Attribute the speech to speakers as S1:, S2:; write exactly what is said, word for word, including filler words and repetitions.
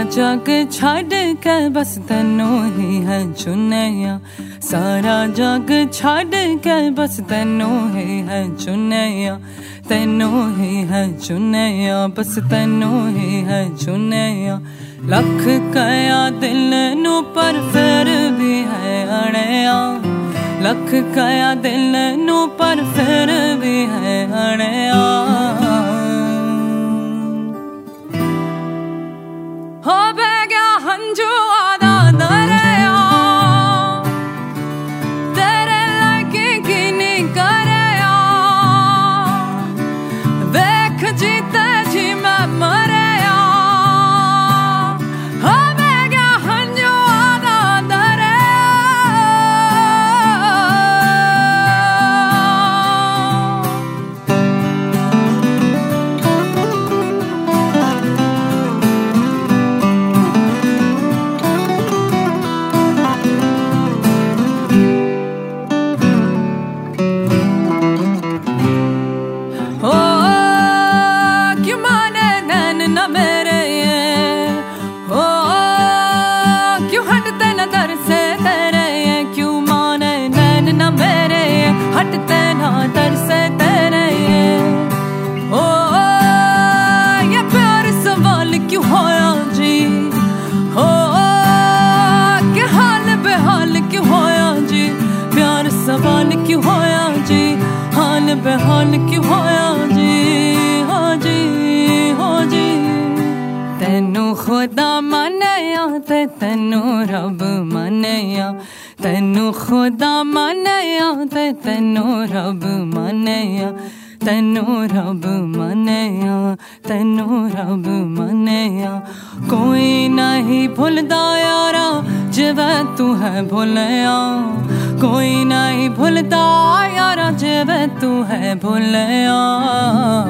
S1: जग छड़ के बस तैनू ही है चुनिया, सारा जग छड़ के बस तैनू ही है चुनिया, तैनू ही है चुनिया, बस तैनू ही है चुनिया। लख कया दिल नू पर फिर भी है अड़िया, लख कया दिल नू पर फिर भी है अड़िया। हो बह गया हंजू आदा दरिया, तेरे लागे की नहीं करया, देख जीते जी मैं मरया। हो बह गया हंजू आदा दरिया। हटते ना दर से तेरे ये ओ, ये प्यार सवाल क्यों होया जी, हो के हाल बेहाल क्यों होया जी, प्यार सवाल क्यों होया जी, हाल बेहाल क्यों होया जी। हो जी हो जी, तैनू खुदा मनेया ते तैनू रब मनेया, तैनू खुदा मनेया ते तैनू रब मनेया, तैनू रब मनेया, तैनू रब मनेया। कोई नहीं भुलदा यारा जिवे तू है भुलया, कोई नहीं भुलदा यारा जिवे तू है भुलया।